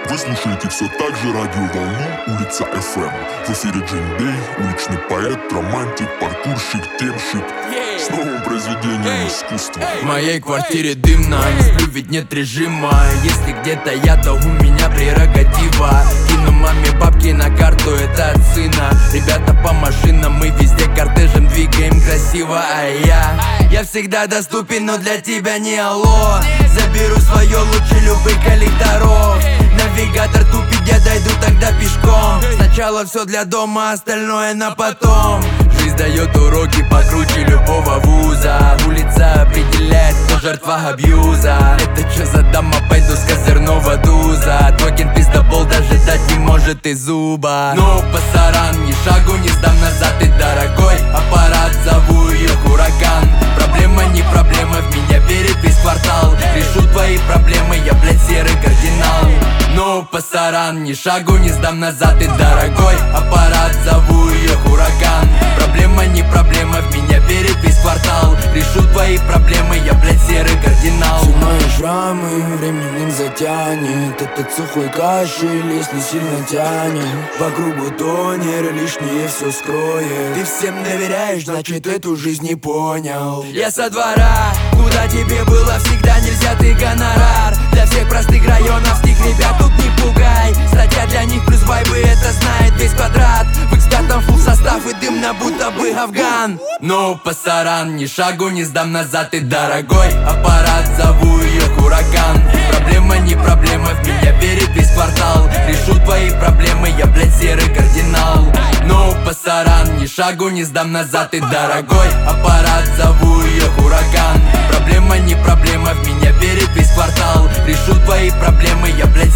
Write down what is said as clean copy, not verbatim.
Вы слушаете все так же радиоволну Улица FM. В эфире Джейн-Дэй, уличный поэт, романтик, паркурщик, темщик с новым произведением искусства. В моей квартире дымно, не сплю, ведь нет режима. Если где-то я, то у меня прерогатива. Кину маме бабки на карту, это от сына. Ребята по машинам, мы везде кортежем двигаем красиво. А я всегда доступен, но для тебя не алло. Заберу свое лучше любых коллекторов. Навигатор тупит, я дойду тогда пешком. Сначала все для дома, остальное на потом. Жизнь дает уроки покруче любого вуза. Улица определяет, кто жертва абьюза. Это что за дама, пойду с козырного туза. Твой кент пиздобол даже дать не может из зуба. Ну, пасаран, ни шагу не сдам назад, ты дорогой аппарат, зову ее Хуракан. Проблема не проблема, в меня верит весь квартал. Решу твои проблемы, я, блядь, серый кардинал. Ну, пасаран, ни шагу не сдам назад, ты дорогой аппарат, зову ее Хуракан. Проблема не проблема, в меня верит весь квартал. Решу твои проблемы, я, блядь, серый кардинал. Все мои шрамы временем затянет. Этот сухой кашель, если сильно тянет. По кругу тонер, лишнее все скроет. Ты всем доверяешь, значит эту жизнь не понял. Я со двора, куда тебе было всегда нельзя, ты гонорар. Для всех простых районов стих, ребят, тут не пугай. Статья для них плюс вайбы, это знает весь квадрат. В экспертам фулл состав и дымно, будто бы Афган. Ну, пасаран, ни шагу не сдам назад, ты дорогой аппарат, зову ее Хуракан. Проблема не проблема, в меня верит весь квартал. Решу твои проблемы, я, блядь, серый кардинал. Ну, пасаран, ни шагу не сдам назад, ты дорогой аппарат, зову ее Хуракан. Проблема не проблема, в меня верит весь квартал. Решу твои проблемы, я, блядь,